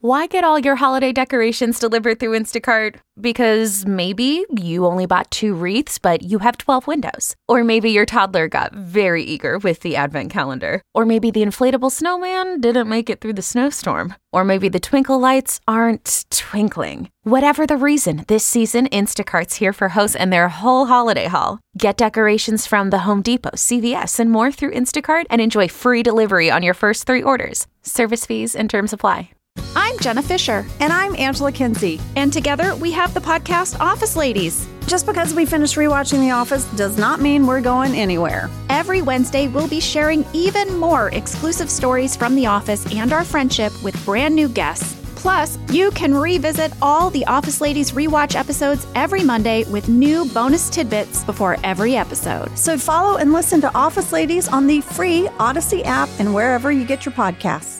Why get all your holiday decorations delivered through Instacart? Because maybe you only bought 2 wreaths, but you have 12 windows. Or maybe your toddler got very eager with the advent calendar. Or maybe the inflatable snowman didn't make it through the snowstorm. Or maybe the twinkle lights aren't twinkling. Whatever the reason, this season, Instacart's here for hosts and their whole holiday haul. Get decorations from the Home Depot, CVS, and more through Instacart and enjoy free delivery on your first 3 orders. Service fees and terms apply. I'm Jenna Fisher. And I'm Angela Kinsey. And together we have the podcast Office Ladies. Just because we finished rewatching The Office does not mean we're going anywhere. Every Wednesday, we'll be sharing even more exclusive stories from The Office and our friendship with brand new guests. Plus, you can revisit all the Office Ladies rewatch episodes every Monday with new bonus tidbits before every episode. So follow and listen to Office Ladies on the free Odyssey app and wherever you get your podcasts.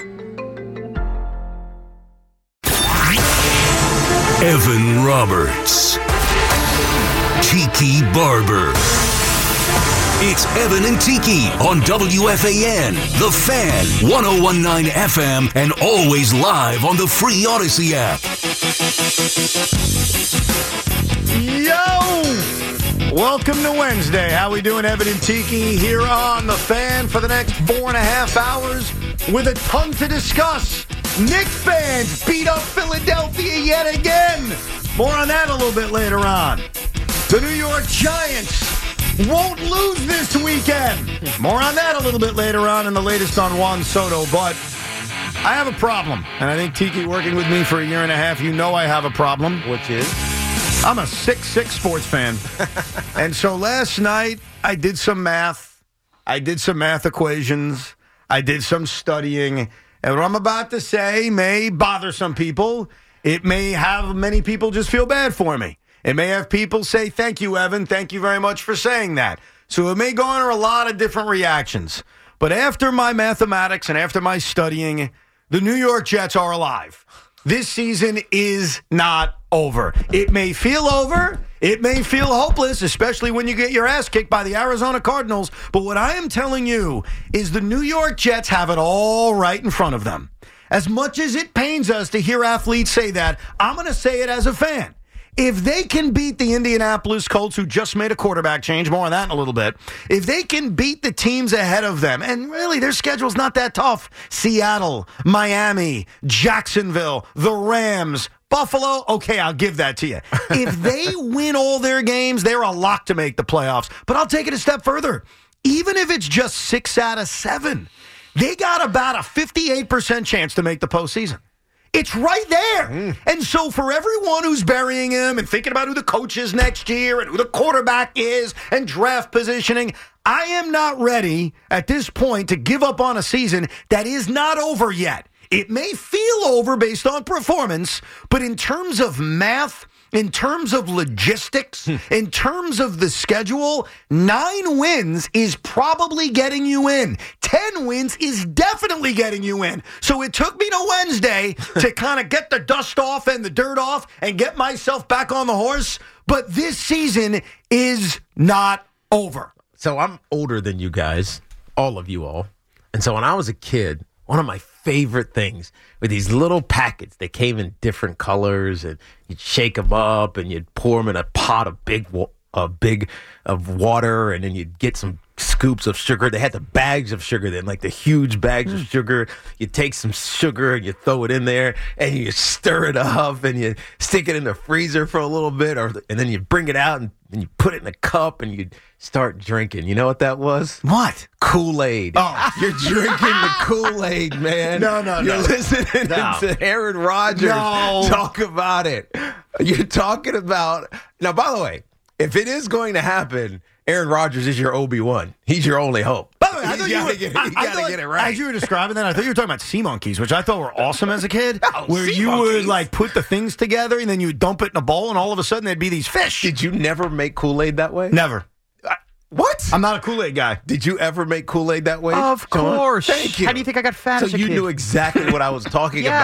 Evan Roberts. Tiki Barber. It's Evan and Tiki on WFAN, The Fan, 101.9 FM, and always live on the free Odyssey app. Yo! Welcome to Wednesday. How we doing, Evan and Tiki, here on The Fan for the next 4.5 hours with a ton to discuss. Knicks fans beat up Philadelphia yet again. More on that a little bit later on. The New York Giants won't lose this weekend. More on that a little bit later on in the latest on Juan Soto. But I have a problem. And I think, Tiki, working with me for a year and a half, you know I have a problem. Which is? I'm a 6'6" sports fan. And so last night, I did some math. I did some math equations. I did some studying. And what I'm about to say may bother some people. It may have many people just feel bad for me. It may have people say, thank you, Evan. Thank you very much for saying that. So it may garner a lot of different reactions. But after my mathematics and after my studying, the New York Jets are alive. This season is not over. It may feel over. It may feel hopeless, especially when you get your ass kicked by the Arizona Cardinals. But what I am telling you is the New York Jets have it all right in front of them. As much as it pains us to hear athletes say that, I'm going to say it as a fan. If they can beat the Indianapolis Colts, who just made a quarterback change, more on that in a little bit, if they can beat the teams ahead of them, and really their schedule's not that tough, Seattle, Miami, Jacksonville, the Rams, Buffalo, okay, I'll give that to you. If they win all their games, they're a lock to make the playoffs. But I'll take it a step further. Even if it's just 6 out of 7, they got about a 58% chance to make the postseason. It's right there. And so for everyone who's burying him and thinking about who the coach is next year and who the quarterback is and draft positioning, I am not ready at this point to give up on a season that is not over yet. It may feel over based on performance, but in terms of math, in terms of logistics, in terms of the schedule, 9 wins is probably getting you in. 10 wins is definitely getting you in. So it took me to Wednesday to kind of get the dust off and the dirt off and get myself back on the horse. But this season is not over. So I'm older than you guys, all of you all. And so when I was a kid, one of my favorite things with these little packets that came in different colors, and you'd shake them up and you'd pour them in a pot of water, and then you'd get some scoops of sugar. They had the bags of sugar then, like the huge bags of sugar. You take some sugar and you throw it in there and you stir it up and you stick it in the freezer for a little bit, and then you bring it out and you put it in a cup and you start drinking. You know what that was? What? Kool-Aid. Oh. You're drinking the Kool-Aid, man. No. You're listening to Aaron Rodgers talk about it. You're talking about... Now, by the way, if it is going to happen, Aaron Rodgers is your Obi-Wan. He's your only hope. By the way, I thought you gotta get it right. As you were describing that, I thought you were talking about sea monkeys, which I thought were awesome as a kid. Where you monkeys would like put the things together and then you would dump it in a bowl, and all of a sudden there'd be these fish. Did you never make Kool-Aid that way? Never. What? I'm not a Kool-Aid guy. Did you ever make Kool-Aid that way? Of course. Thank you. How do you think I got fat So as a you kid? knew exactly what I was talking about.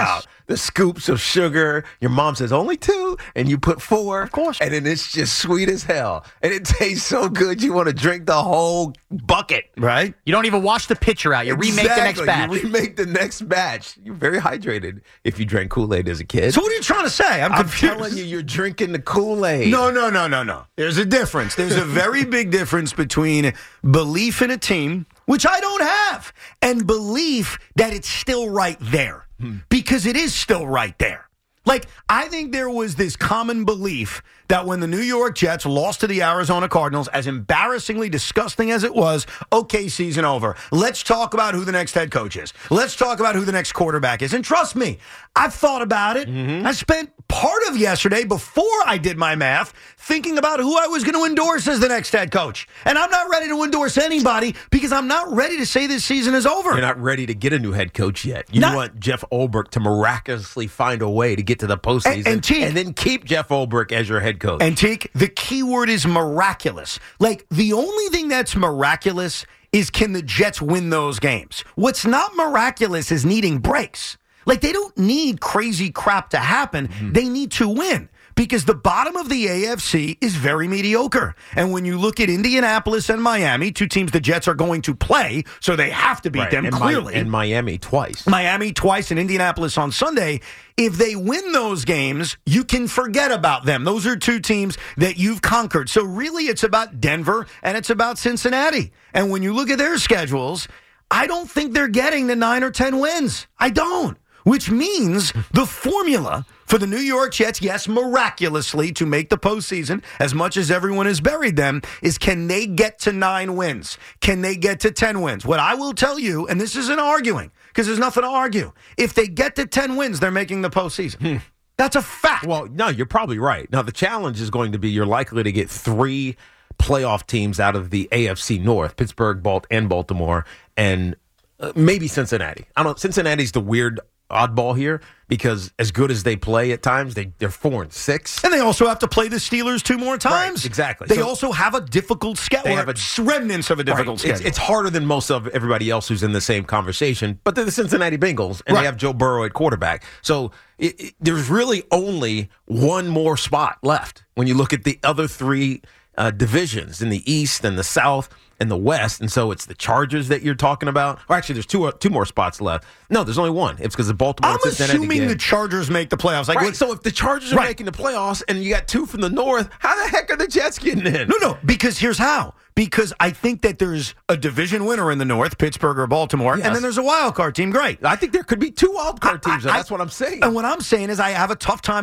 the scoops of sugar. Your mom says only 2, and you put 4. Of course. And then it's just sweet as hell. And it tastes so good, you want to drink the whole bucket. Right? You don't even wash the pitcher out. You remake the next batch. You remake the next batch. You're very hydrated if you drank Kool-Aid as a kid. So what are you trying to say? I'm confused. telling you, you're drinking the Kool-Aid. No. There's a difference. There's a very big difference between belief in a team, which I don't have, and belief that it's still right there. Because it is still right there. Like, I think there was this common belief that when the New York Jets lost to the Arizona Cardinals, as embarrassingly disgusting as it was, okay, season over. Let's talk about who the next head coach is. Let's talk about who the next quarterback is. And trust me, I've thought about it. I spent part of yesterday, before I did my math, thinking about who I was going to endorse as the next head coach. And I'm not ready to endorse anybody because I'm not ready to say this season is over. You're not ready to get a new head coach yet. You want Jeff Ulbrich to miraculously find a way to get to the postseason and then keep Jeff Ulbrich as your head coach. And Teak, the key word is miraculous. Like, the only thing that's miraculous is, can the Jets win those games? What's not miraculous is needing breaks. Like, they don't need crazy crap to happen. They need to win. Because the bottom of the AFC is very mediocre. And when you look at Indianapolis and Miami, 2 teams the Jets are going to play, so they have to beat them, and clearly. And Miami twice. Miami twice and Indianapolis on Sunday. If they win those games, you can forget about them. Those are 2 teams that you've conquered. So really, it's about Denver and it's about Cincinnati. And when you look at their schedules, I don't think they're getting to 9 or 10 wins. I don't. Which means the formula for the New York Jets, yes, miraculously to make the postseason, as much as everyone has buried them, is, can they get to 9 wins? Can they get to 10 wins? What I will tell you, and this isn't arguing, because there's nothing to argue, if they get to 10 wins, they're making the postseason. That's a fact. Well, no, you're probably right. Now, the challenge is going to be, you're likely to get 3 playoff teams out of the AFC North, Pittsburgh, and Baltimore, and maybe Cincinnati. I don't know. Cincinnati's the weird oddball here, because as good as they play at times, they're 4-6. And they also have to play the Steelers 2 more times. Right, exactly. They also have a difficult schedule. They have remnants of a difficult schedule. It's harder than most of everybody else who's in the same conversation, but they're the Cincinnati Bengals, and they have Joe Burrow at quarterback. So there's really only one more spot left when you look at the other 3 divisions in the East and the South and the West, and so it's the Chargers that you're talking about. Or actually, there's two more spots left. No, there's only one. It's because the Baltimore. I'm assuming the Chargers make the playoffs. Like, right. So if the Chargers are making the playoffs and you got 2 from the North, how the heck are the Jets getting in? No, because here's how. Because I think that there's a division winner in the North, Pittsburgh or Baltimore, and then there's a wild card team. Great. I think there could be 2 wild card teams. That's what I'm saying. And what I'm saying is, I have a tough time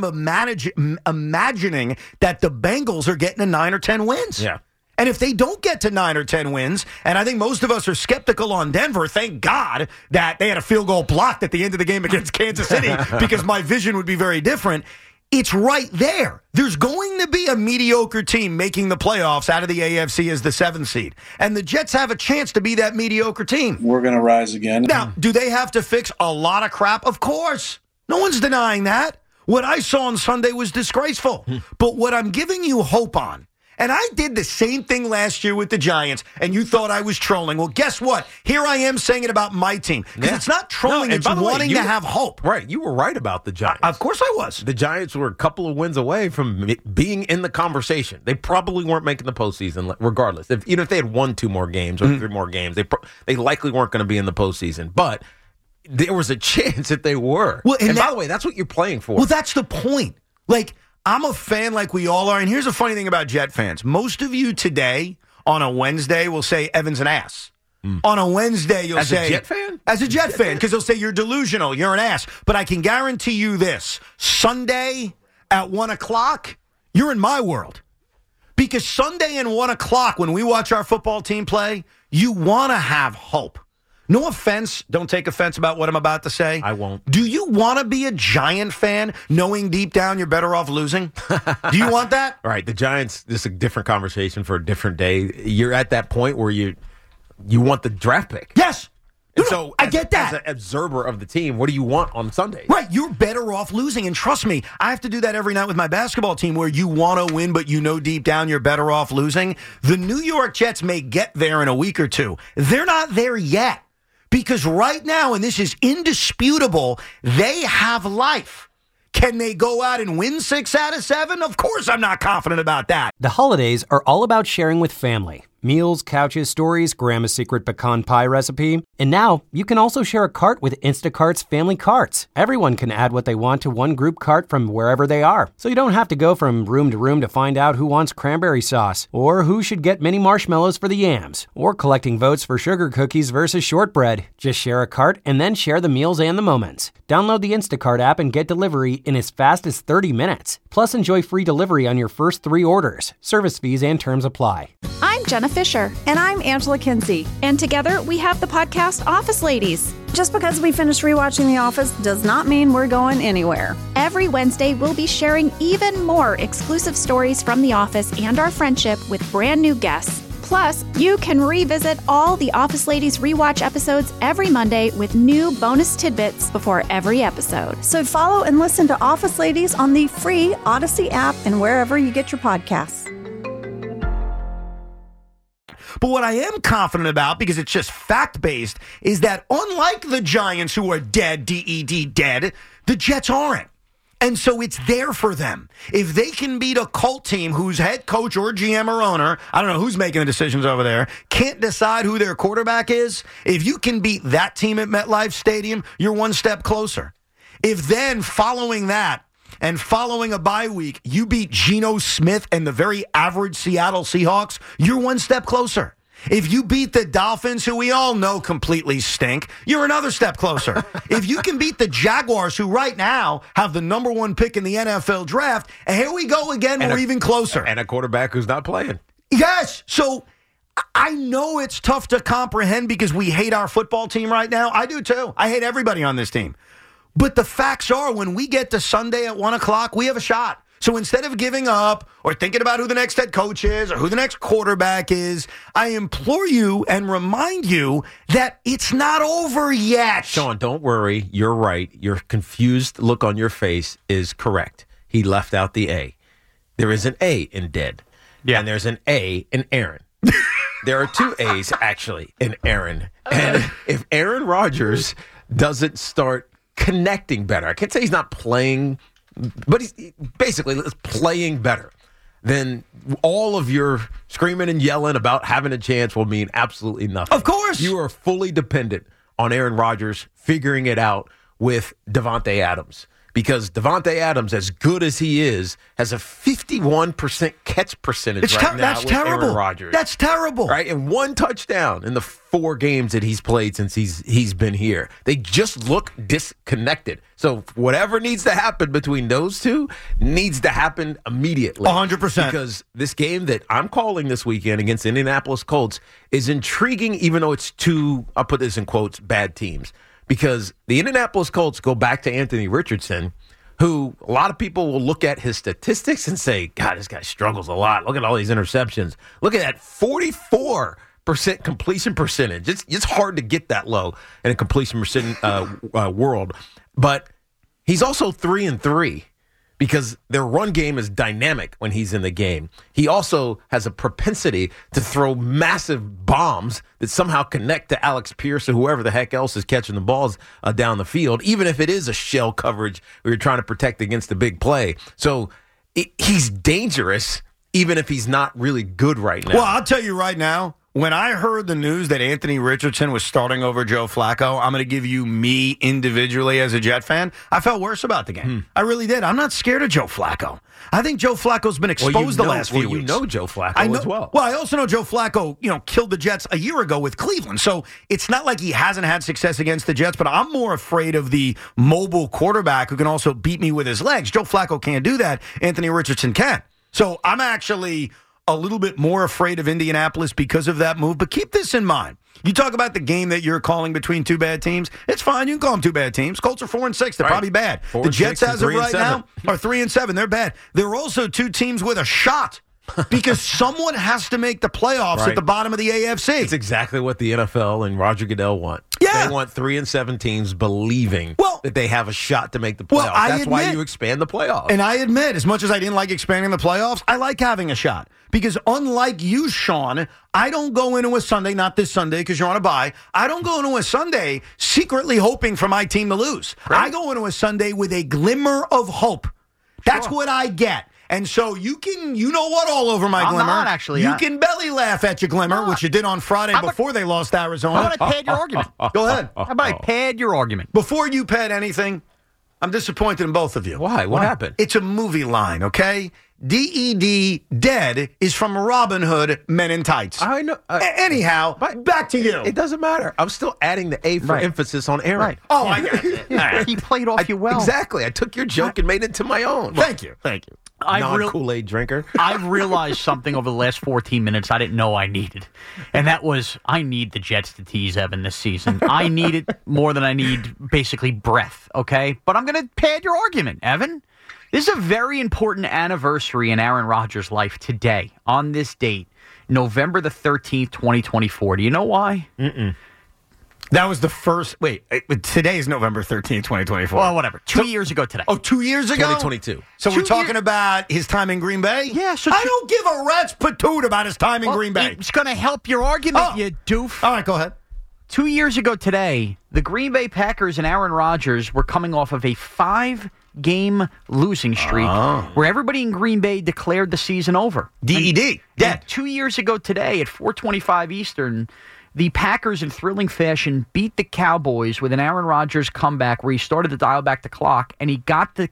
imagining that the Bengals are getting to 9 or 10 wins. Yeah. And if they don't get to 9 or 10 wins, and I think most of us are skeptical on Denver, thank God that they had a field goal blocked at the end of the game against Kansas City, because my vision would be very different. It's right there. There's going to be a mediocre team making the playoffs out of the AFC as the 7th seed. And the Jets have a chance to be that mediocre team. We're going to rise again. Now, do they have to fix a lot of crap? Of course. No one's denying that. What I saw on Sunday was disgraceful. But what I'm giving you hope on, and I did the same thing last year with the Giants, and you thought I was trolling. Well, guess what? Here I am saying it about my team. Because it's not trolling, it's wanting to have hope. Right, you were right about the Giants. Of course I was. The Giants were a couple of wins away from being in the conversation. They probably weren't making the postseason, regardless. Even if they had won 2 more games or 3 more games, they likely weren't going to be in the postseason. But there was a chance that they were. Well, and by the way, that's what you're playing for. Well, that's the point. Like, I'm a fan like we all are, and here's a funny thing about Jet fans. Most of you today, on a Wednesday, will say Evan's an ass. On a Wednesday, you'll say... As a Jet fan? As a Jet fan, because they'll say you're delusional, you're an ass. But I can guarantee you this. Sunday at 1 o'clock, you're in my world. Because Sunday at 1 o'clock, when we watch our football team play, you want to have hope. No offense. Don't take offense about what I'm about to say. I won't. Do you want to be a Giant fan knowing deep down you're better off losing? Do you want that? All right. The Giants, this is a different conversation for a different day. You're at that point where you want the draft pick. Yes. So I get that. As an observer of the team, what do you want on Sunday? Right. You're better off losing. And trust me, I have to do that every night with my basketball team where you want to win, but you know deep down you're better off losing. The New York Jets may get there in a week or 2. They're not there yet. Because right now, and this is indisputable, they have life. Can they go out and win 6 out of 7? Of course I'm not confident about that. The holidays are all about sharing with family. Meals, couches, stories, Grandma's secret pecan pie recipe. And now, you can also share a cart with Instacart's Family Carts. Everyone can add what they want to one group cart from wherever they are. So you don't have to go from room to room to find out who wants cranberry sauce, or who should get mini marshmallows for the yams, or collecting votes for sugar cookies versus shortbread. Just share a cart and then share the meals and the moments. Download the Instacart app and get delivery in as fast as 30 minutes. Plus, enjoy free delivery on your first 3 orders. Service fees and terms apply. I'm Jenna Fisher. And I'm Angela Kinsey. And together we have the podcast Office Ladies. Just because we finished rewatching The Office does not mean we're going anywhere. Every Wednesday, we'll be sharing even more exclusive stories from The Office and our friendship with brand new guests. Plus, you can revisit all the Office Ladies rewatch episodes every Monday with new bonus tidbits before every episode. So follow and listen to Office Ladies on the free Odyssey app and wherever you get your podcasts. But what I am confident about, because it's just fact-based, is that unlike the Giants, who are dead, D-E-D, dead, the Jets aren't. And so it's there for them. If they can beat a cult team whose head coach or GM or owner, I don't know who's making the decisions over there, can't decide who their quarterback is, if you can beat that team at MetLife Stadium, you're one step closer. If then, following that, and following a bye week, you beat Geno Smith and the very average Seattle Seahawks, you're one step closer. If you beat the Dolphins, who we all know completely stink, you're another step closer. If you can beat the Jaguars, who right now have the number 1 pick in the NFL draft, and here we go again, we're even closer. And a quarterback who's not playing. Yes. So I know it's tough to comprehend because we hate our football team right now. I do too. I hate everybody on this team. But the facts are, when we get to Sunday at 1 o'clock, we have a shot. So instead of giving up or thinking about who the next head coach is or who the next quarterback is, I implore you and remind you that it's not over yet. Sean, don't worry. You're right. Your confused look on your face is correct. He left out the A. There is an A in dead. Yeah. And there's an A in Aaron. There are 2 A's, actually, in Aaron. And if Aaron Rodgers doesn't start connecting better, I can't say he's not playing, but he's basically playing better, then all of your screaming and yelling about having a chance will mean absolutely nothing. Of course. You are fully dependent on Aaron Rodgers figuring it out with Davante Adams. Because Davante Adams, as good as he is, has a 51% catch percentage right now that's with terrible. Aaron Rodgers. That's terrible. Right? And 1 touchdown in the 4 games that he's played since he's been here. They just look disconnected. So whatever needs to happen between those two needs to happen immediately. 100%. Because this game that I'm calling this weekend against the Indianapolis Colts is intriguing, even though it's 2, I'll put this in quotes, bad teams. Because the Indianapolis Colts go back to Anthony Richardson, who a lot of people will look at his statistics and say, God, this guy struggles a lot. Look at all these interceptions. Look at that 44% completion percentage. It's hard to get that low in a completion percentage world. But he's also 3-3 because their run game is dynamic when he's in the game. He also has a propensity to throw massive bombs that somehow connect to Alex Pierce or whoever the heck else is catching the balls down the field, even if it is a shell coverage where you're trying to protect against a big play. So he's dangerous, even if he's not really good right now. Well, I'll tell you right now, when I heard the news that Anthony Richardson was starting over Joe Flacco, I'm going to give you me individually as a Jet fan, I felt worse about the game. I really did. I'm not scared of Joe Flacco. I think Joe Flacco's been exposed the last few weeks. You know Joe Flacco as well. Well, I also know Joe Flacco, killed the Jets a year ago with Cleveland. So it's not like he hasn't had success against the Jets, but I'm more afraid of the mobile quarterback who can also beat me with his legs. Joe Flacco can't do that. Anthony Richardson can. So I'm actually a little bit more afraid of Indianapolis because of that move. But keep this in mind. You talk about the game that you're calling between 2 bad teams. It's fine. You can call them 2 bad teams. Colts are 4-6. They're probably bad. The Jets, as of right now, are 3-7. They're bad. They're also 2 teams with a shot because someone has to make the playoffs Right. at the bottom of the AFC. It's exactly what the NFL and Roger Goodell want. Yeah. They want 3 and 7 teams believing that they have a shot to make the playoffs. Well, That's why you expand the playoffs. And I admit, as much as I didn't like expanding the playoffs, I like having a shot. Because unlike you, Sean, I don't go into a Sunday, not this Sunday because you're on a bye, I don't go into a Sunday secretly hoping for my team to lose. Right. I go into a Sunday with a glimmer of hope. That's what I get. And so you know what, all over my glimmer. Not actually. You can belly laugh at your glimmer, which you did on Friday before they lost Arizona. How about I pad your argument? Go ahead. How about I pad your argument? Before you pad anything, I'm disappointed in both of you. Why? What happened? It's a movie line, okay? DED, dead, is from Robin Hood, Men in Tights. I know. Anyhow, back to you. It doesn't matter. I'm still adding the A for emphasis on Aaron. Right. Oh, I got it. He played off you well. Exactly. I took your joke and made it to my own. Thank you. Non-Kool-Aid drinker. I've realized something over the last 14 minutes I didn't know I needed. And that was, I need the Jets to tease Evan this season. I need it more than I need basically breath, okay? But I'm going to pad your argument, Evan. This is a very important anniversary in Aaron Rodgers' life today, on this date, November the 13th, 2024. Do you know why? That was the first. Wait, today is November 13th, 2024. Well, whatever. 2 years ago today. Oh, 2 years ago? 2022. So we're talking about his time in Green Bay? Yeah. So I don't give a rat's patoot about his time in Green Bay. It's going to help your argument, you doof. All right, go ahead. 2 years ago today, the Green Bay Packers and Aaron Rodgers were coming off of a 5-game losing streak where everybody in Green Bay declared the season over. DED, dead. 2 years ago today at 4:25 Eastern, the Packers in thrilling fashion beat the Cowboys with an Aaron Rodgers comeback where he started to dial back the clock, and he got the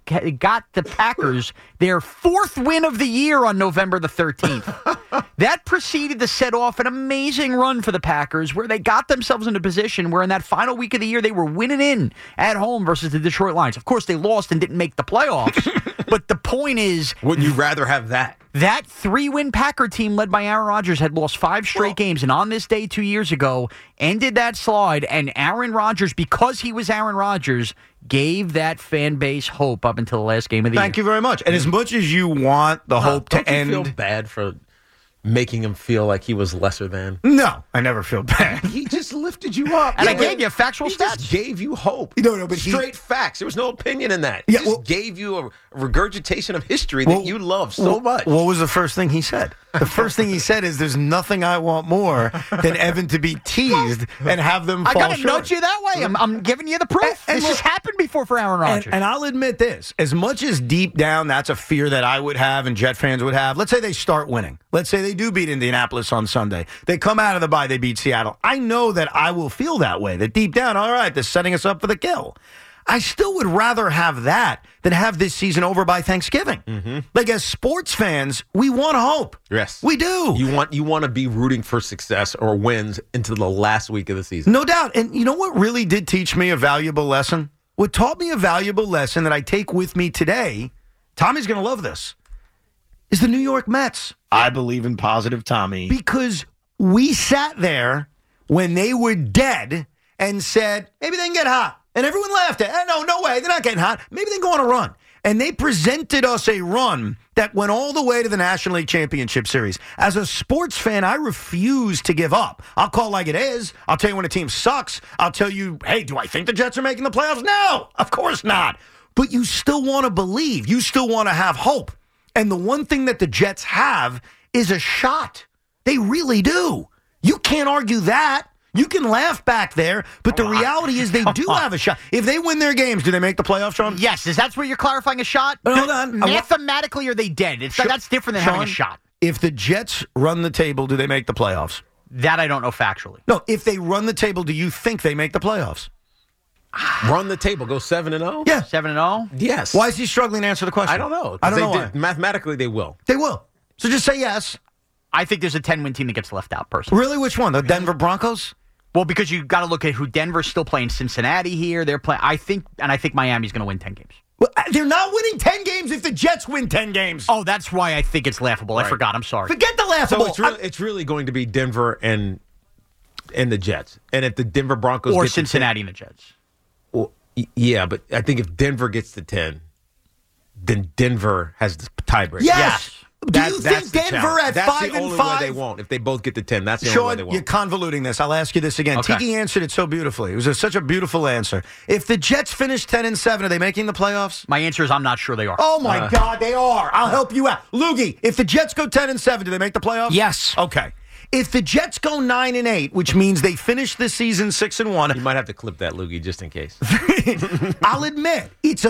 Packers their 4th win of the year on November the 13th. That proceeded to set off an amazing run for the Packers where they got themselves in a position where in that final week of the year they were winning in at home versus the Detroit Lions. Of course, they lost and didn't make the playoffs, but the point is... Wouldn't you rather have that? That 3-win Packer team led by Aaron Rodgers had lost 5 straight games, and on this day 2 years ago, ended that slide, and Aaron Rodgers, because he was Aaron Rodgers, gave that fan base hope up until the last game of the year. Thank you very much. And as much as you want the hope to end... Don't you feel bad for making him feel like he was lesser than? No, I never feel bad. He just lifted you up. And I gave you factual He stats. just gave you hope. No, but straight facts. There was no opinion in that. Yeah, He just gave you a regurgitation of history that you love so much. What was the first thing he said? The first thing he said is, there's nothing I want more than Evan to be teased and have them fall I got to short. nudge you that way. I'm giving you the proof. And this look- has happened before for Aaron Rodgers. And I'll admit this, as much as deep down that's a fear that I would have and Jet fans would have, let's say they start winning. Let's say they do beat Indianapolis on Sunday. They come out of the bye, they beat Seattle. I know that I will feel that way, that deep down, all right, they're setting us up for the kill. I still would rather have that than have this season over by Thanksgiving. Mm-hmm. Like, as sports fans, we want hope. Yes. We do. You want to be rooting for success or wins into the last week of the season. No doubt. And you know what really did teach me a valuable lesson? What taught me a valuable lesson that I take with me today, Tommy's going to love this, is the New York Mets. I believe in positive Tommy. Because we sat there when they were dead and said, maybe they can get hot. And everyone laughed at it. No way, they're not getting hot. Maybe they can go on a run. And they presented us a run that went all the way to the National League Championship Series. As a sports fan, I refuse to give up. I'll call like it is. I'll tell you when a team sucks. I'll tell you, hey, do I think the Jets are making the playoffs? No, of course not. But you still want to believe. You still want to have hope. And the one thing that the Jets have is a shot. They really do. You can't argue that. You can laugh back there, but the reality is they do have a shot. If they win their games, do they make the playoffs, Sean? Yes, is that where you're clarifying a shot? But hold on. Mathematically, are they dead? That's different than having a shot. If the Jets run the table, do they make the playoffs? That I don't know factually. No, if they run the table, do you think they make the playoffs? Run the table, go 7-0? Yeah. 7-0? Yes. Why is he struggling to answer the question? I don't know. I don't know why. Mathematically, they will. They will. So just say yes. I think there's a 10-win team that gets left out, personally. Really? Which one? The Denver Broncos? Well, because you got to look at who Denver's still playing Cincinnati here. They're playing. I think Miami's going to win 10 games. Well, they're not winning 10 games if the Jets win 10 games. Oh, that's why I think it's laughable. Right. I forgot. I'm sorry. Forget the laughable. So it's really going to be Denver and the Jets. And if the Denver Broncos or get Cincinnati and the Jets. Well, yeah, but I think if Denver gets to 10, then Denver has the tiebreaker. Yes. Do you think Denver at 5-5? That's the only way they won't. If they both get to 10, that's the only way they Sean, won't. you're convoluting this. I'll ask you this again. Okay. Tiki answered it so beautifully. It was such a beautiful answer. If the Jets finish 10-7, are they making the playoffs? My answer is I'm not sure they are. Oh, my God, they are. I'll help you out. Loogie, if the Jets go 10-7, do they make the playoffs? Yes. Okay. If the Jets go 9-8, which means they finish this season 6-1, You might have to clip that, Loogie, just in case. I'll admit it's a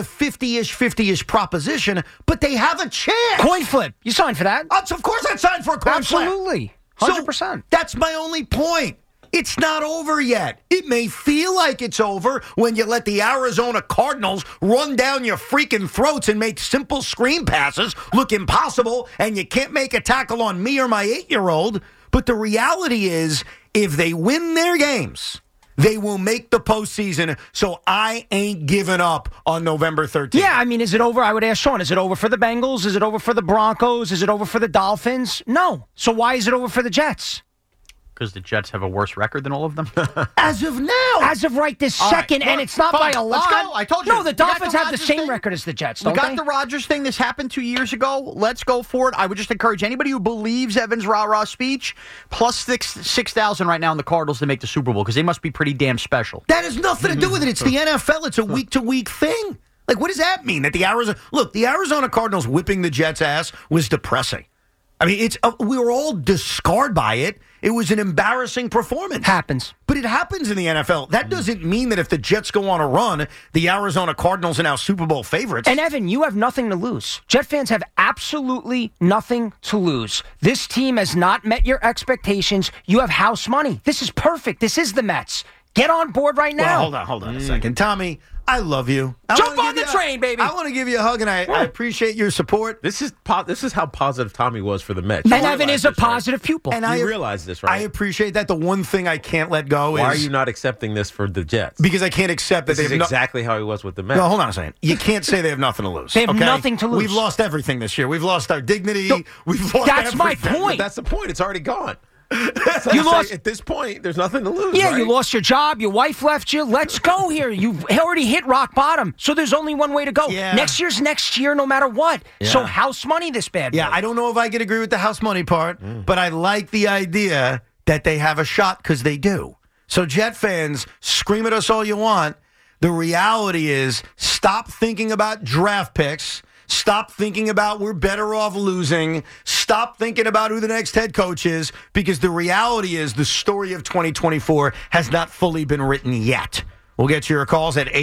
50-ish proposition, but they have a chance. Coin flip. You signed for that? Of course I'd sign for a coin flip. Absolutely. So 100%. that's my only point. It's not over yet. It may feel like it's over when you let the Arizona Cardinals run down your freaking throats and make simple screen passes look impossible, and you can't make a tackle on me or my 8-year-old. But the reality is, if they win their games, they will make the postseason, so I ain't giving up on November 13th. Yeah, I mean, is it over? I would ask Sean, is it over for the Bengals? Is it over for the Broncos? Is it over for the Dolphins? No. So why is it over for the Jets? Because the Jets have a worse record than all of them. As of now. As of right this second, and it's not fine. by a Let's lot. go. I told you. No, the We got Dolphins the have the Rodgers same thing. record as the Jets, We don't got they? the Rodgers thing. This happened 2 years ago. Let's go for it. I would just encourage anybody who believes Evan's rah-rah speech, plus 6,000 right now in the Cardinals to make the Super Bowl, because they must be pretty damn special. That has nothing to do with it. It's the NFL. It's a week-to-week thing. Like, what does that mean? That the Arizona Cardinals whipping the Jets' ass was depressing. I mean, we were all discarred by it. It was an embarrassing performance. Happens. But it happens in the NFL. That doesn't mean that if the Jets go on a run, the Arizona Cardinals are now Super Bowl favorites. And Evan, you have nothing to lose. Jet fans have absolutely nothing to lose. This team has not met your expectations. You have house money. This is perfect. This is the Mets. Get on board right now. Well, hold on a second. Tommy, I love you. Jump on the train, baby. I want to give you a hug, and I appreciate your support. This is how positive Tommy was for the Mets. And Evan is a positive pupil. And You realize this, right? I appreciate that. The one thing I can't let go is... Why are you not accepting this for the Jets? Because I can't accept that This they is have exactly how he was with the Mets. No, hold on a second. You can't say they have nothing to lose. They have okay? nothing to lose. We've lost everything this year. We've lost our dignity. We've lost That's my everything. point. But that's the point. It's already gone. So You lost- at this point, there's nothing to lose. Yeah, right? you lost your job. Your wife left you. Let's go here. You've already hit rock bottom. So there's only one way to go. Yeah. Next year's next year, no matter what. Yeah. So house money this bad Yeah, boy. I don't know if I could agree with the house money part, but I like the idea that they have a shot because they do. So Jet fans, scream at us all you want. The reality is, stop thinking about draft picks. Stop thinking about we're better off losing. Stop thinking about who the next head coach is, because the reality is the story of 2024 has not fully been written yet. We'll get your calls at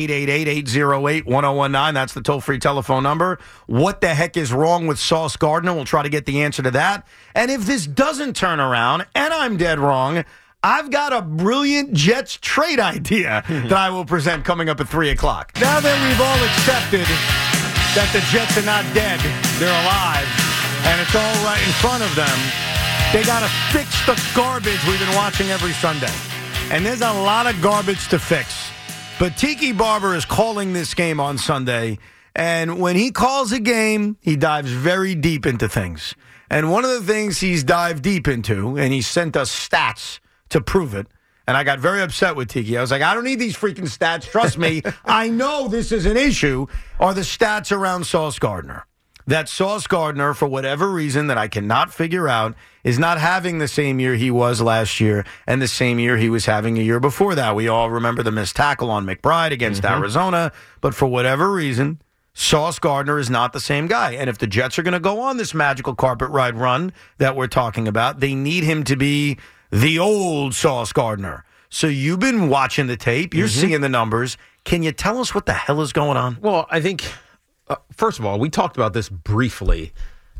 888-808-1019. That's the toll-free telephone number. What the heck is wrong with Sauce Gardner? We'll try to get the answer to that. And if this doesn't turn around, and I'm dead wrong, I've got a brilliant Jets trade idea that I will present coming up at 3 o'clock. Now that we've all accepted that the Jets are not dead, they're alive, and it's all right in front of them, they got to fix the garbage we've been watching every Sunday. And there's a lot of garbage to fix. But Tiki Barber is calling this game on Sunday, and when he calls a game, he dives very deep into things. And one of the things he's dived deep into, and he sent us stats to prove it, and I got very upset with Tiki. I was like, I don't need these freaking stats. Trust me, I know this is an issue, are the stats around Sauce Gardner. That Sauce Gardner, for whatever reason that I cannot figure out, is not having the same year he was last year and the same year he was having a year before that. We all remember the missed tackle on McBride against Arizona, but for whatever reason, Sauce Gardner is not the same guy. And if the Jets are going to go on this magical carpet ride run that we're talking about, they need him to be the old Sauce Gardner. So you've been watching the tape. You're seeing the numbers. Can you tell us what the hell is going on? Well, I think, first of all, we talked about this briefly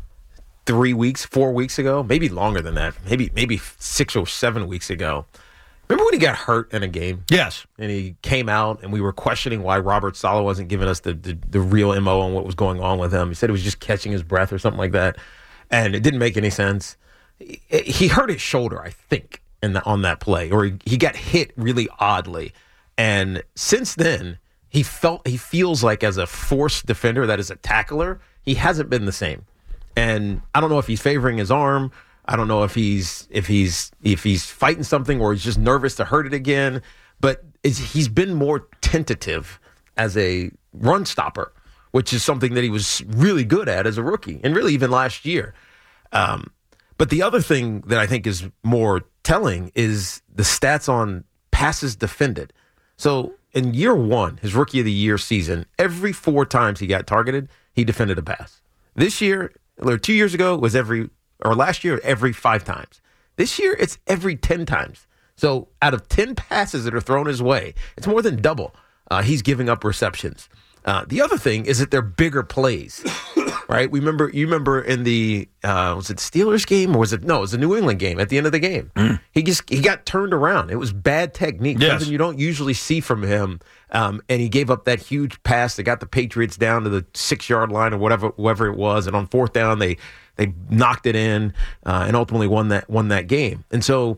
4 weeks ago, maybe longer than that, maybe 6 or 7 weeks ago. Remember when he got hurt in a game? Yes. And he came out, and we were questioning why Robert Saleh wasn't giving us the real MO on what was going on with him. He said he was just catching his breath or something like that, and it didn't make any sense. He hurt his shoulder, I think, on that play, or he got hit really oddly. And since then, he feels like as a force defender, that is a tackler, he hasn't been the same. And I don't know if he's favoring his arm. I don't know if he's fighting something, or he's just nervous to hurt it again. But he's been more tentative as a run stopper, which is something that he was really good at as a rookie, and really even last year. But the other thing that I think is more telling is the stats on passes defended. So in year one, his rookie of the year season, every 4 times he got targeted, he defended a pass. This year, or 2 years ago, last year, every 5 times. This year, it's every 10 times. So out of 10 passes that are thrown his way, it's more than double. He's giving up receptions. The other thing is that they're bigger plays, right? You remember in the was it Steelers game or was it? No, it was the New England game. At the end of the game, he got turned around. It was bad technique, something you don't usually see from him. And he gave up that huge pass that got the Patriots down to the 6-yard line or whatever it was. And on 4th down, they knocked it in and ultimately won that game. And so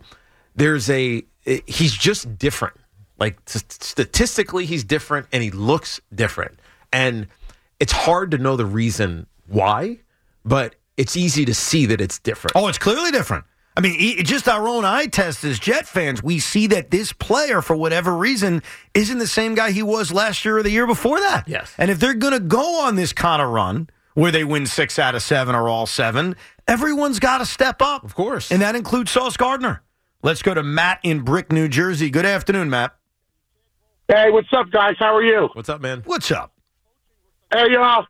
he's just different. Like statistically, he's different and he looks different. And it's hard to know the reason why, but it's easy to see that it's different. Oh, it's clearly different. I mean, just our own eye test as Jet fans, we see that this player, for whatever reason, isn't the same guy he was last year or the year before that. Yes. And if they're going to go on this kind of run where they win 6 out of 7 or all 7, everyone's got to step up. Of course. And that includes Sauce Gardner. Let's go to Matt in Brick, New Jersey. Good afternoon, Matt. Hey, what's up, guys? How are you? What's up, man? What's up? Hey,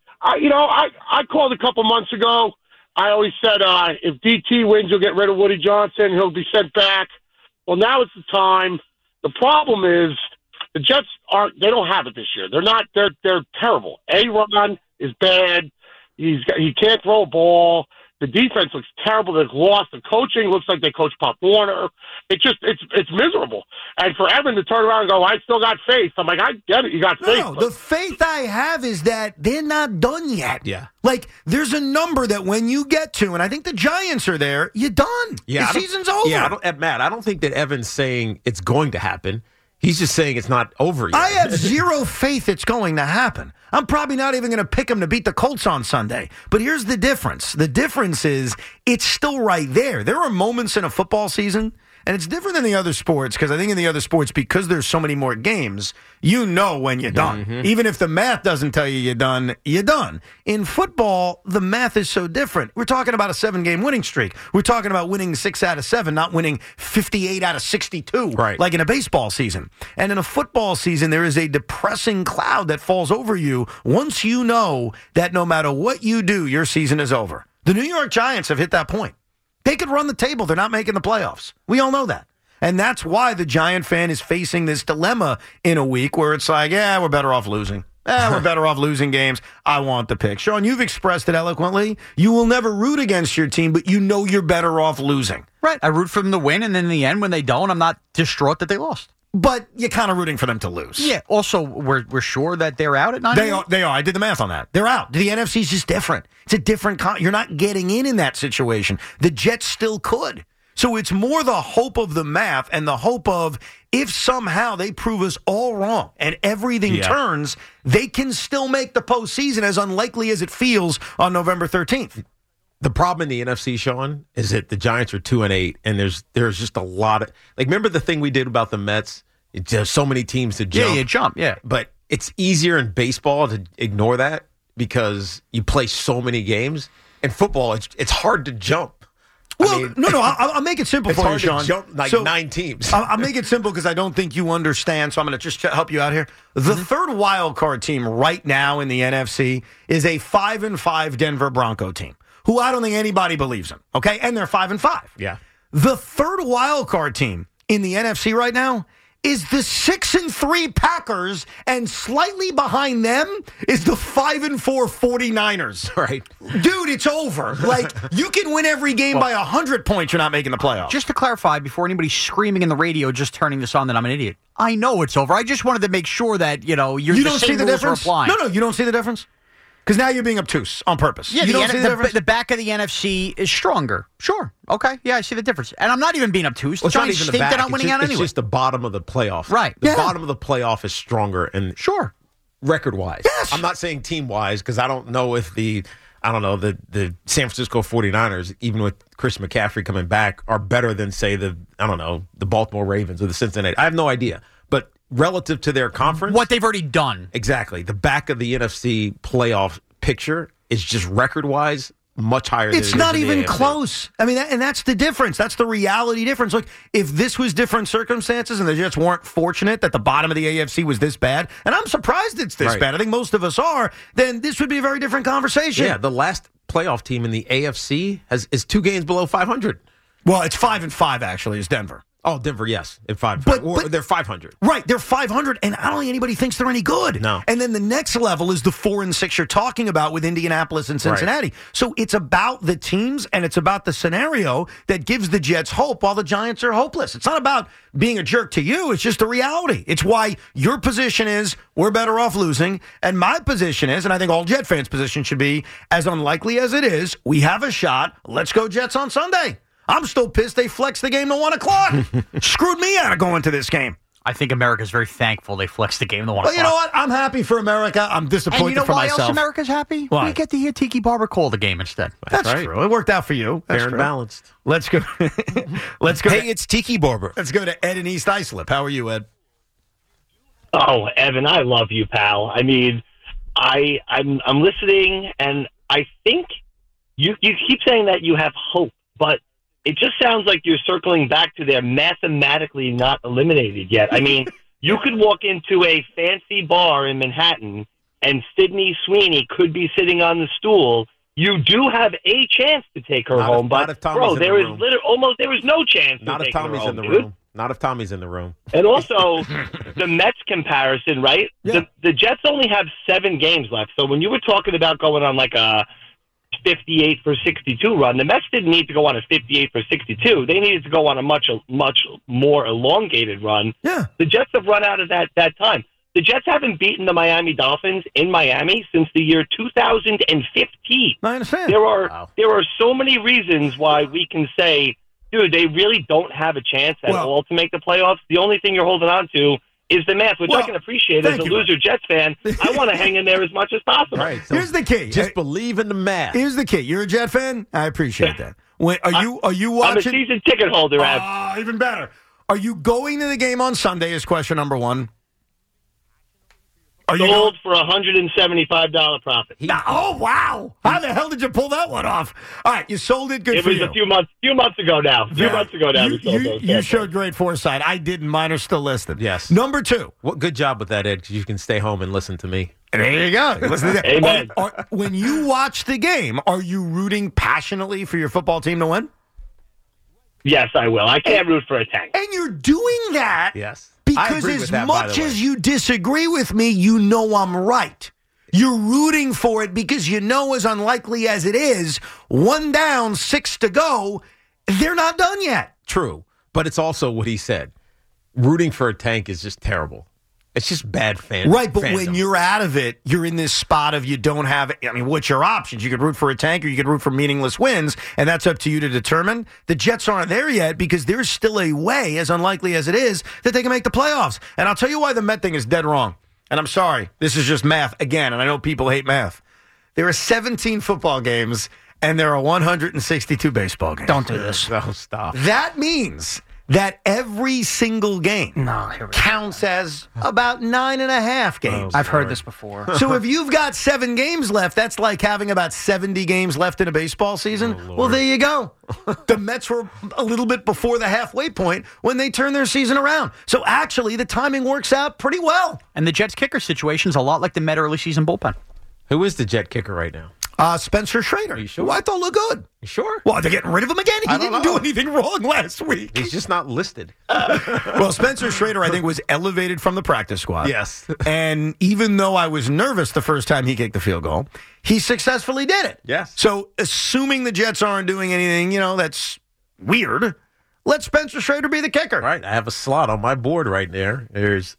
I called a couple months ago. I always said if DT wins, you'll get rid of Woody Johnson. He'll be sent back. Well, now it's the time. The problem is the Jets they don't have it this year. They're terrible. A-Ron is bad. He can't throw a ball. The defense looks terrible. They've lost. The coaching looks like they coach Pop Warner. It's miserable. And for Evan to turn around and go, I still got faith. I'm like, I get it. You got faith. No, the faith I have is that they're not done yet. Yeah. Like, there's a number that when you get to, and I think the Giants are there, you're done. Yeah, the season's over. Yeah, Matt, I don't think that Evan's saying it's going to happen. He's just saying it's not over yet. I have zero faith it's going to happen. I'm probably not even going to pick them to beat the Colts on Sunday. But here's the difference. The difference is it's still right there. There are moments in a football season, and it's different than the other sports, because I think in the other sports, because there's so many more games, you know when you're done. Mm-hmm. Even if the math doesn't tell you you're done, you're done. In football, the math is so different. We're talking about a 7-game winning streak. We're talking about winning 6 out of 7, not winning 58 out of 62, right, like in a baseball season. And in a football season, there is a depressing cloud that falls over you once you know that no matter what you do, your season is over. The New York Giants have hit that point. They could run the table. They're not making the playoffs. We all know that. And that's why the Giant fan is facing this dilemma in a week where it's like, yeah, we're better off losing. We're better off losing games. I want the pick. Sean, you've expressed it eloquently. You will never root against your team, but you know you're better off losing. Right. I root for them to win, and then in the end, when they don't, I'm not distraught that they lost. But you're kind of rooting for them to lose. Yeah. Also, we're sure that they're out at 9. They are. I did the math on that. They're out. The NFC is just different. It's a different. You're not getting in that situation. The Jets still could. So it's more the hope of the math and the hope of if somehow they prove us all wrong and everything turns, they can still make the postseason, as unlikely as it feels on November 13th. The problem in the NFC, Sean, is that the Giants are 2-8, and there's just a lot of remember the thing we did about the Mets? It's just so many teams to jump. Yeah, you jump. Yeah, but it's easier in baseball to ignore that because you play so many games. In football, it's hard to jump. Well, I'll make it simple for you, Sean. It's hard to jump 9 teams. I'll make it simple because I don't think you understand, so I'm going to just help you out here. The third wild card team right now in the NFC is a 5-5 Denver Bronco team, who I don't think anybody believes in, okay? And they're 5-5. Yeah. The third wild card team in the NFC right now is the 6-3 Packers, and slightly behind them is the 5-4 49ers. Right. Dude, it's over. Like, you can win every game by 100 points, you're not making the playoffs. Just to clarify, before anybody's screaming in the radio, just turning this on, that I'm an idiot. I know it's over. I just wanted to make sure that, you don't see the difference? No, you don't see the difference? Because now you're being obtuse on purpose. Yeah, you don't see the difference? The back of the NFC is stronger. Sure. Okay. Yeah, I see the difference. And I'm not even being obtuse. Well, the Giants stink that I'm winning out anyway. It's just the bottom of the playoff. Right. The bottom of the playoff is stronger. And sure. Record-wise. Yes. I'm not saying team-wise because I don't know if the San Francisco 49ers, even with Chris McCaffrey coming back, are better than, say, the Baltimore Ravens or the Cincinnati. I have no idea. But relative to their conference. What they've already done. Exactly. The back of the NFC playoff picture is just record-wise much higher than It's not even close. I mean, and that's the difference. That's the reality difference. Look, if this was different circumstances and the Jets weren't fortunate that the bottom of the AFC was this bad, and I'm surprised it's this bad, I think most of us are, then this would be a very different conversation. Yeah, the last playoff team in the AFC is 2 games below 500. Well, it's 5-5, actually, is Denver. Oh, Denver, yes, at 5. But they're 500. Right, they're 500, and I don't think anybody thinks they're any good. No. And then the next level is the 4-6 you're talking about with Indianapolis and Cincinnati. Right. So it's about the teams, and it's about the scenario that gives the Jets hope while the Giants are hopeless. It's not about being a jerk to you. It's just the reality. It's why your position is we're better off losing, and my position is, and I think all Jet fans' position should be, as unlikely as it is, we have a shot. Let's go Jets on Sunday. I'm still pissed they flexed the game to 1 o'clock. Screwed me out of going to this game. I think America's very thankful they flexed the game to 1 o'clock. Well, you know what? I'm happy for America. I'm disappointed for myself. And you know why else America's happy? Why? We get to hear Tiki Barber call the game instead. That's right. True. It worked out for you. That's fair and balanced. Let's go. Let's go. Hey, it's Tiki Barber. Let's go to Ed in East Islip. How are you, Ed? Oh, Evan, I love you, pal. I mean, I'm listening, and I think you keep saying that you have hope, but it just sounds like you're circling back to they're mathematically not eliminated yet. I mean, you could walk into a fancy bar in Manhattan and Sydney Sweeney could be sitting on the stool. You do have a chance to take her home, but bro, there is there was no chance to take her home. Not if Tommy's in the room. Not if Tommy's in the room. And also, the Mets comparison, right? Yeah. The Jets only have 7 games left. So when you were talking about going on like a 58 for 62 run, the Mets didn't need to go on a 58 for 62. They needed to go on a much more elongated run. Yeah. The Jets have run out of that time. The Jets haven't beaten the Miami Dolphins in Miami since the year 2015. I understand. There are so many reasons why we can say, dude, they really don't have a chance at all to make the playoffs. The only thing you're holding on to is the math, which I can appreciate as a loser Jets fan. I want to hang in there as much as possible. Right. So here's the key. Just believe in the math. Here's the key. You're a Jet fan? I appreciate that. Are you watching? I'm a season ticket holder, Ab. Even better. Are you going to the game on Sunday is question number 1. Are you sold for $175 profit? Oh, wow. How the hell did you pull that one off? All right, you sold it. Good for you. It was a few months ago now. You showed great foresight. I didn't. Mine are still listed. Yes. Number 2. Well, good job with that, Ed, because you can stay home and listen to me. There you go. Listen to that. Amen. When you watch the game, are you rooting passionately for your football team to win? Yes, I will. I can't root for a tank. And you're doing that. Yes. Because as much as you disagree with me, you know I'm right. You're rooting for it because you know, as unlikely as it is, 1 down, 6 to go, they're not done yet. True. But it's also what he said. Rooting for a tank is just terrible. It's just bad fandom. Right, but when you're out of it, you're in this spot of you don't have, I mean, what's your options? You could root for a tank or you could root for meaningless wins, and that's up to you to determine. The Jets aren't there yet because there's still a way, as unlikely as it is, that they can make the playoffs. And I'll tell you why the Met thing is dead wrong. And I'm sorry, this is just math again, and I know people hate math. There are 17 football games, and there are 162 baseball games. Don't do this. Oh, stop. That means that every single game counts as about 9.5 games. I've heard this before. So if you've got 7 games left, that's like having about 70 games left in a baseball season. Well, there you go. The Mets were a little bit before the halfway point when they turned their season around. So actually, the timing works out pretty well. And the Jets kicker situation is a lot like the Met early season bullpen. Who is the Jet kicker right now? Spencer Schrader. Are you sure? Who I thought looked good. You sure? Well, they're getting rid of him again. He didn't do anything wrong last week. He's just not listed. Well, Spencer Schrader, I think, was elevated from the practice squad. Yes. And even though I was nervous the first time he kicked the field goal, he successfully did it. Yes. So assuming the Jets aren't doing anything, that's weird, let Spencer Schrader be the kicker. Right. I have a slot on my board right there. There's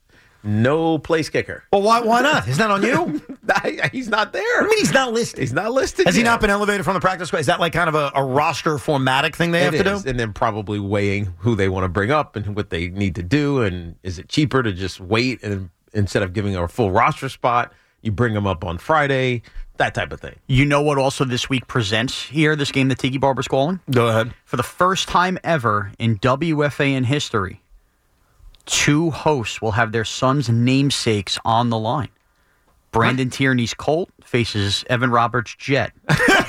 no place kicker. Well, why not? Is that on you? He's not there. I mean, he's not listed. He's not listed. Has he not been elevated from the practice squad? Is that like kind of a roster formatic thing they have to do? And then probably weighing who they want to bring up and what they need to do. And is it cheaper to just wait and instead of giving a full roster spot, you bring them up on Friday, that type of thing. You know what also this week presents here, this game that Tiki Barber's calling? Go ahead. For the first time ever in WFAN history, 2 hosts will have their sons' namesakes on the line. Brandon Tierney's Colt faces Evan Roberts' Jet.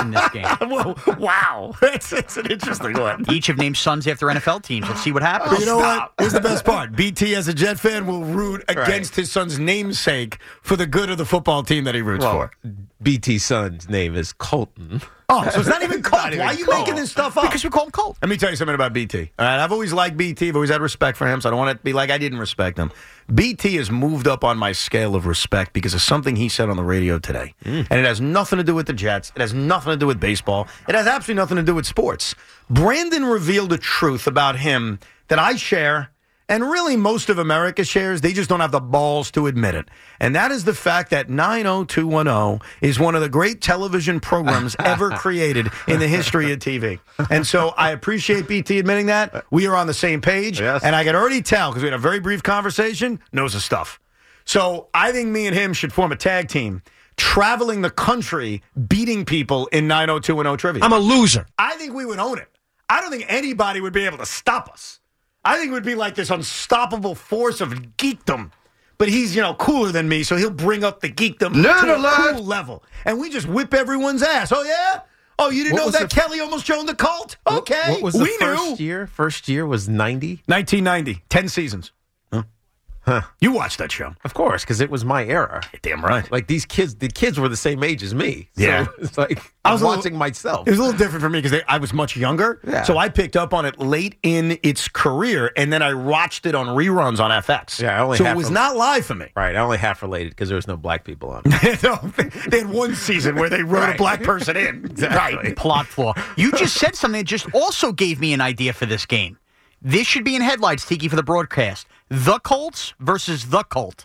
in this game. Wow. It's an interesting one. Each have named sons after NFL teams. Let's see what happens. But you know what? Here's the best part. BT, as a Jet fan, will root against his son's namesake for the good of the football team that he roots for. BT's son's name is Colton. Oh, so it's not even Colt. Why are you making this stuff up? Because we call him Colt. Let me tell you something about BT. All right, I've always liked BT. I've always had respect for him, so I don't want it to be like I didn't respect him. BT has moved up on my scale of respect because of something he said on the radio today. And it has nothing to do with the Jets. It has nothing to do with baseball. It has absolutely nothing to do with sports. Brandon revealed a truth about him that I share, and really most of America shares. They just don't have the balls to admit it. And that is the fact that 90210 is one of the great television programs ever created in the history of TV. And so I appreciate BT admitting that. We are on the same page. Yes. And I can already tell, because we had a very brief conversation, knows his stuff. So I think me and him should form a tag team, traveling the country, beating people in 90210 trivia. I'm a loser. I think we would own it. I don't think anybody would be able to stop us. I think it would be like this unstoppable force of geekdom. But he's, cooler than me, so he'll bring up the geekdom to a cool level. And we just whip everyone's ass. Oh, yeah? Oh, you didn't know that Kelly almost joined the cult? Okay. What was the first year? First year was 90? 1990. 10 seasons. Huh. You watched that show. Of course, because it was my era. You're damn right. Like the kids were the same age as me. Yeah. So it's like I was watching myself. It was a little different for me because I was much younger. Yeah. So I picked up on it late in its career, and then I watched it on reruns on FX. Yeah, so it was not live for me. Right. I only half related because there was no black people on it. No, they had one season where they wrote a black person in. Exactly. Right. Plot flaw. You just said something that just also gave me an idea for this game. This should be in headlines, Tiki, for the broadcast. The Colts versus the Colt.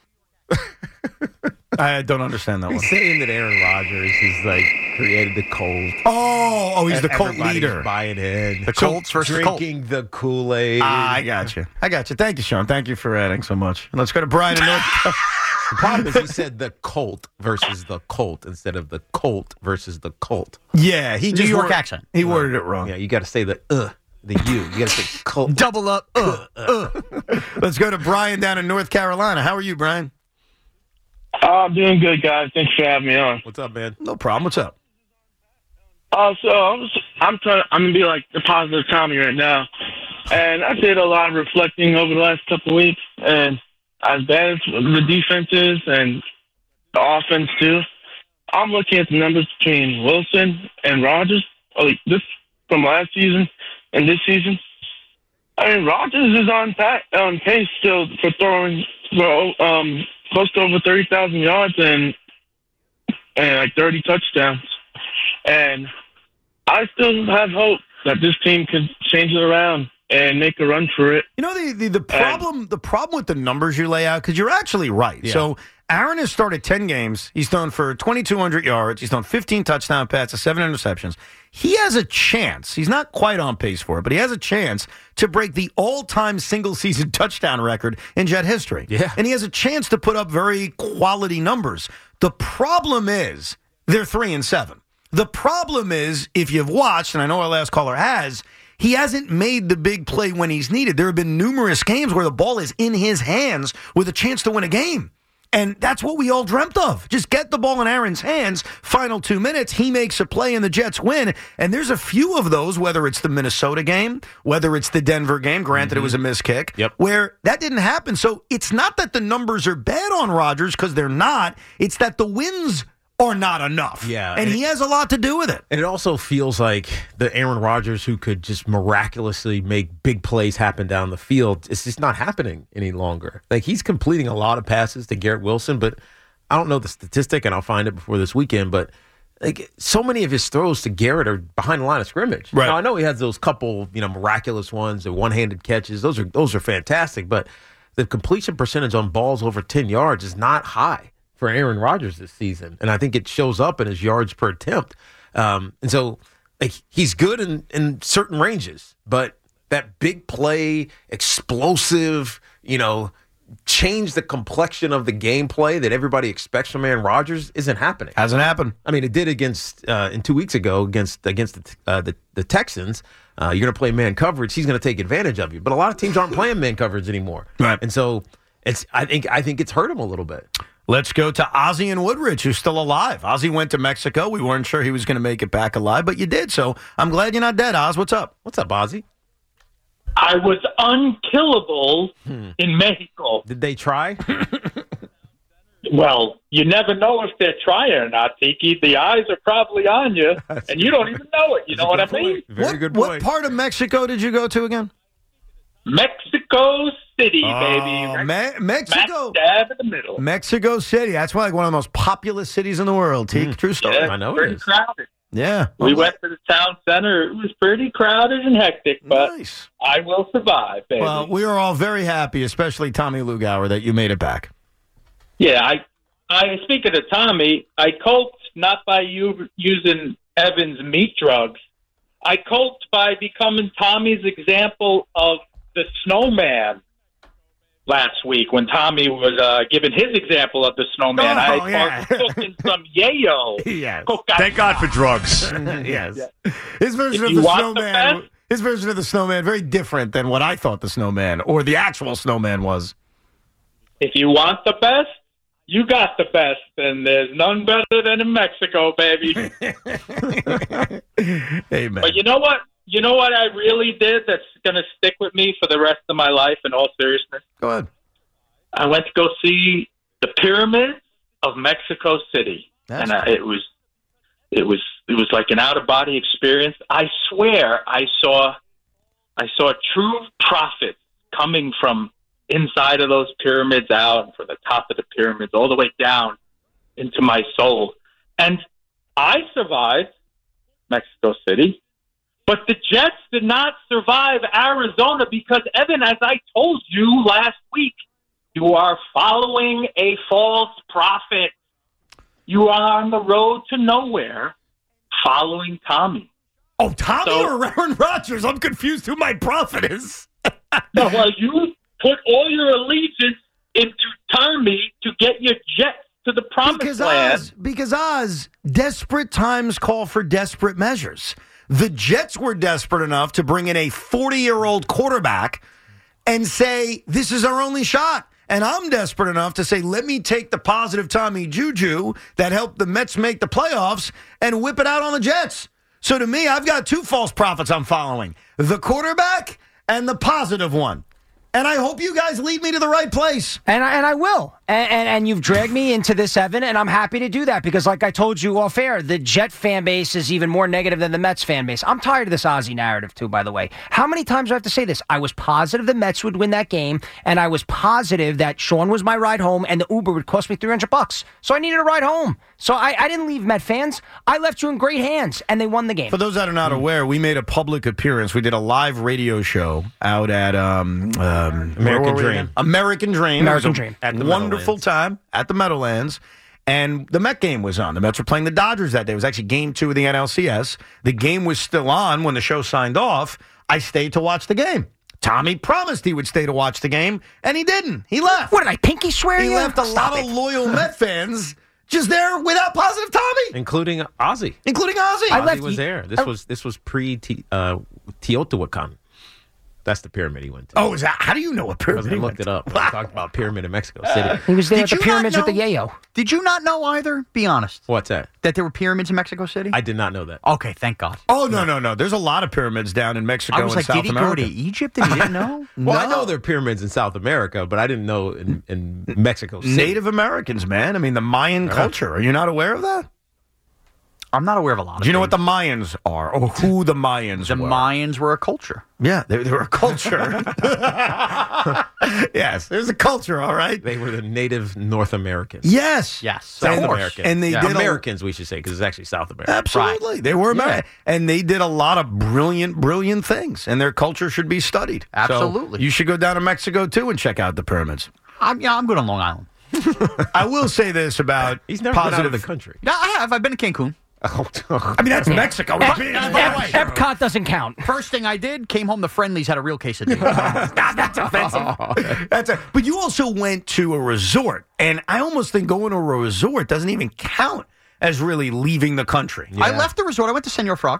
I don't understand that one. He's saying that Aaron Rodgers is created the Colt. Oh, he's the Colt leader. Buying in. The Colts versus Colt. Drinking the Kool-Aid. I got you. Thank you, Sean. Thank you for adding so much. And let's go to Brian in North Carolina. The problem is he said the Colt versus the Colt instead of the Colt versus the Colt. Yeah, he New York accent. He worded it wrong. Yeah, you got to say the U. You got to say Colt. Double up. Let's go to Brian down in North Carolina. How are you, Brian? I'm doing good, guys. Thanks for having me on. What's up, man? No problem. What's up? So I'm gonna be like the positive Tommy right now, and I did a lot of reflecting over the last couple of weeks, and as bad as the defense is and the offense too, I'm looking at the numbers between Wilson and Rodgers. This from last season and this season. I mean, Rodgers is on pace still for throwing close to over 30,000 yards and like 30 touchdowns. And I still have hope that this team could change it around and make a run for it. You know, the problem with the numbers you lay out, because you're actually right. Yeah. So Aaron has started 10 games. He's thrown for 2,200 yards. He's thrown 15 touchdown passes, 7 interceptions. He has a chance. He's not quite on pace for it, but he has a chance to break the all-time single-season touchdown record in Jet history. Yeah. And he has a chance to put up very quality numbers. The problem is they're 3-7. The problem is, if you've watched, and I know our last caller has, he hasn't made the big play when he's needed. There have been numerous games where the ball is in his hands with a chance to win a game. And that's what we all dreamt of. Just get the ball in Aaron's hands, final 2 minutes, he makes a play and the Jets win. And there's a few of those, whether it's the Minnesota game, whether it's the Denver game, granted it was a missed kick, where that didn't happen. So it's not that the numbers are bad on Rodgers, because they're not. It's that the wins are not enough. Yeah. And he has a lot to do with it. And it also feels like the Aaron Rodgers who could just miraculously make big plays happen down the field, it's just not happening any longer. Like, he's completing a lot of passes to Garrett Wilson, but I don't know the statistic, and I'll find it before this weekend, but so many of his throws to Garrett are behind the line of scrimmage. Right. Now, I know he has those couple, miraculous ones, the one-handed catches. Those are fantastic, but the completion percentage on balls over 10 yards is not high for Aaron Rodgers this season. And I think it shows up in his yards per attempt. And so he's good in certain ranges, but that big play, explosive, change the complexion of the gameplay that everybody expects from Aaron Rodgers isn't happening. Hasn't happened. I mean, it did in 2 weeks ago against the Texans. You're going to play man coverage. He's going to take advantage of you. But a lot of teams aren't playing man coverage anymore. Right. And so I think it's hurt him a little bit. Let's go to Ozzy in Woodridge, who's still alive. Ozzy went to Mexico. We weren't sure he was going to make it back alive, but you did. So I'm glad you're not dead, Oz. What's up? What's up, Ozzy? I was unkillable in Mexico. Did they try? Well, you never know if they're trying or not, Tiki. The eyes are probably on you, and you don't even know it. You know what I mean? Very good point. What part of Mexico did you go to again? Mexico City, baby. Mexico. Smack dab in the middle. Mexico City. That's like one of the most populous cities in the world, Teak. True story. Yeah, I know it pretty is. crowded. Yeah. We went to the town center. It was pretty crowded and hectic, but Nice. I will survive, baby. Well, we are all very happy, especially Tommy Lugauer, that you made it back. Yeah, I speaking of Tommy, I coped not by using Evan's meat drugs. I coped by becoming Tommy's example of the snowman last week when Tommy was giving his example of the snowman. I cooking some yayo. Yes. Thank God for drugs. Yes. His version If of you the want snowman. the best- His version of the snowman very different than what I thought the snowman or the actual snowman was. If you want the best, you got the best, and there's none better than in Mexico, baby. Amen. But you know what? You know what I really did that's going to stick with me for the rest of my life, in all seriousness? Go ahead. I went to go see the pyramids of Mexico City, That's and it was like an out of body experience. I swear, I saw true prophets coming from inside of those pyramids out, from the top of the pyramids all the way down into my soul, and I survived Mexico City. But the Jets did not survive Arizona because, Evan, as I told you last week, you are following a false prophet. You are on the road to nowhere following Tommy. Oh, Tommy or Aaron Rodgers? I'm confused who my prophet is. No, well, you put all your allegiance into Tommy to get your Jets to the promised land. Because Oz, desperate times call for desperate measures. The Jets were desperate enough to bring in a 40-year-old quarterback and say, this is our only shot. And I'm desperate enough to say, let me take the positive Tommy Juju that helped the Mets make the playoffs and whip it out on the Jets. So to me, I've got two false prophets I'm following, the quarterback and the positive one. And I hope you guys lead me to the right place. And I will. And you've dragged me into this, Evan, and I'm happy to do that because, like I told you off air, the Jet fan base is even more negative than the Mets fan base. I'm tired of this Ozzy narrative, too, by the way. How many times do I have to say this? I was positive the Mets would win that game, and I was positive that Sean was my ride home, and the Uber would cost me $300. So I needed a ride home. So I didn't leave Met fans. I left you in great hands, and they won the game. For those that are not aware, we made a public appearance. We did a live radio show out at American Dream. American Dream. American Dream. At the wonderful time at the Meadowlands. And the Met game was on. The Mets were playing the Dodgers that day. It was actually game 2 of the NLCS. The game was still on when the show signed off. I stayed to watch the game. Tommy promised he would stay to watch the game, and he didn't. He left. What, did I pinky swear He you? left a lot of loyal Met fans just there without positive Tommy. Including Ozzy. Ozzy was there. This was pre Teotihuacan. That's the pyramid he went to. Oh, is that? How do you know what pyramid? Because I looked it up. When I talked about pyramid in Mexico City. He was there Did at the you pyramids not with the know- yayo. Did you not know either? Be honest. What's that? That there were pyramids in Mexico City? I did not know that. Okay, thank God. Oh, no. There's a lot of pyramids down in Mexico I was and like, South did he America. go to Egypt and he didn't know? Well, I know there are pyramids in South America, but I didn't know in Mexico City. Native Americans, man. I mean, the Mayan culture. Are you not aware of that? I'm not aware of a lot of Do you know things. what the Mayans are or who the Mayans The were? Mayans were a culture. Yeah, they were a culture. Yes, there's a culture, all right? They were the native North Americans. Yes. South And- Americans. and they did Americans, we should say, because it's actually South America. Absolutely. They were American. And they did a lot of brilliant things, and their culture should be studied. Absolutely. So you should go down to Mexico, too, and check out the pyramids. I'm good on Long Island. I will say this about He's never been out positive of the country. Yeah, I have. I've been to Cancun. I mean, that's Mexico. Epcot doesn't count. First thing I did, came home, the Friendlies had a real quesadilla. That's offensive. But you also went to a resort, and I almost think going to a resort doesn't even count as really leaving the country. I left the resort. I went to Senor Frogs.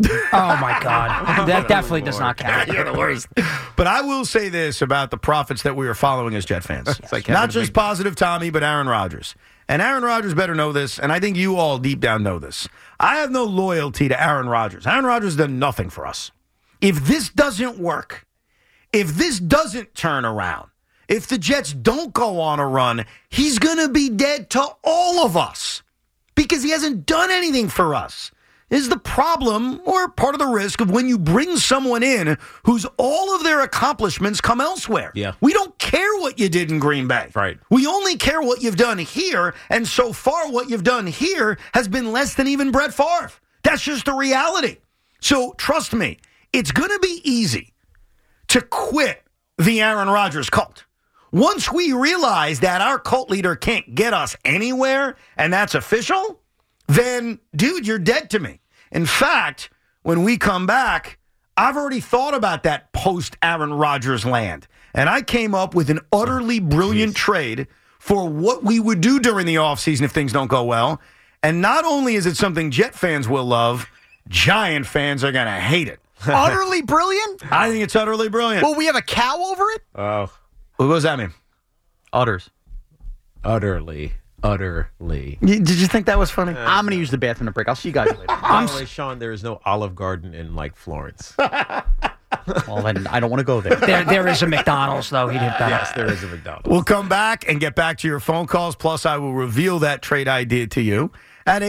Oh, my God. That definitely does not count. You're the worst. But I will say this about the prophets that we are following as Jet fans. like Not just positive Tommy, but Aaron Rodgers. And Aaron Rodgers better know this, and I think you all deep down know this. I have no loyalty to Aaron Rodgers. Aaron Rodgers has done nothing for us. If this doesn't work, if this doesn't turn around, if the Jets don't go on a run, he's going to be dead to all of us because he hasn't done anything for us. Is the problem or part of the risk of when you bring someone in whose all of their accomplishments come elsewhere. Yeah. We don't care what you did in Green Bay. Right. We only care what you've done here, and so far what you've done here has been less than even Brett Favre. That's just the reality. So trust me, it's going to be easy to quit the Aaron Rodgers cult. Once we realize that our cult leader can't get us anywhere, and that's official, then, dude, you're dead to me. In fact, when we come back, I've already thought about that post-Aaron Rodgers land. And I came up with an utterly brilliant trade for what we would do during the offseason if things don't go well. And not only is it something Jet fans will love, Giant fans are going to hate it. Utterly brilliant? I think it's utterly brilliant. Will we have a cow over it? Oh. What does that mean? Utters. Utterly. Did you think that was funny? I'm going to use the bathroom break. I'll see you guys later. By the way, Sean, there is no Olive Garden in, Florence. Well, then I don't want to go there. There is a McDonald's, though. He did that. Yes, there is a McDonald's. We'll come back and get back to your phone calls. Plus, I will reveal that trade idea to you at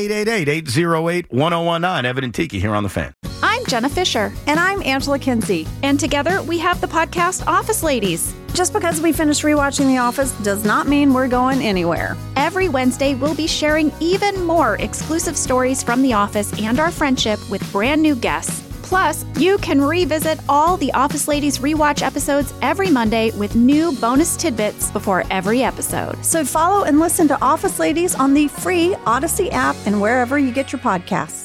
888-808-1019. Evan and Tiki here on The Fan. I'm Jenna Fisher. And I'm Angela Kinsey. And together we have the podcast Office Ladies. Just because we finished rewatching The Office does not mean we're going anywhere. Every Wednesday, we'll be sharing even more exclusive stories from The Office and our friendship with brand new guests. Plus, you can revisit all the Office Ladies rewatch episodes every Monday with new bonus tidbits before every episode. So follow and listen to Office Ladies on the free Odyssey app and wherever you get your podcasts.